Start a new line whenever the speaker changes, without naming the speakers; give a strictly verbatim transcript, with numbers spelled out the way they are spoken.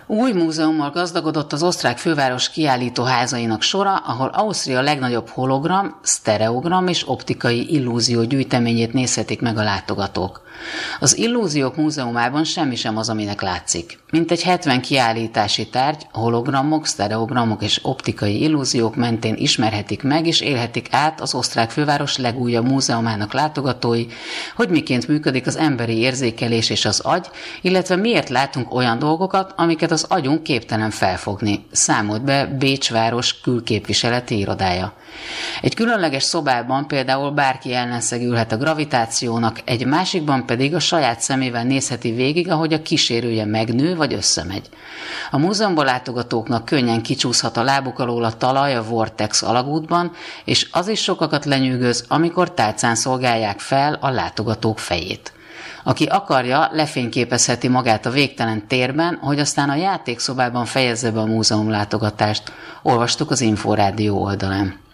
Új múzeummal gazdagodott az osztrák főváros kiállítóházainak sora, ahol Ausztria legnagyobb hologram, sztereogram és optikai illúzió gyűjteményét nézhetik meg a látogatók. Az Illúziók Múzeumában semmi sem az, aminek látszik. Mintegy hetven kiállítási tárgy, hologramok, sztereogramok és optikai illúziók mentén ismerhetik meg és élhetik át az osztrák főváros legújabb múzeumának látogatói, hogy miként működik az emberi érzékelés és az agy, illetve miért látunk olyan dolgokat, amiket az agyunk képtelen felfogni, számolt be Bécs város külképviseleti irodája. Egy különleges szobában például bárki ellenszegülhet a gravitációnak, egy másikban pedig a saját szemével nézheti végig, ahogy a kísérője megnő vagy összemegy. A múzeumban látogatóknak könnyen kicsúszhat a lábuk alól a talaj a Vortex alagútban, és az is sokakat lenyűgöz, amikor tálcán szolgálják fel a látogatók fejét. Aki akarja, lefényképezheti magát a végtelen térben, hogy aztán a játékszobában fejezze be a múzeum látogatást. Olvastuk az Inforádió oldalán.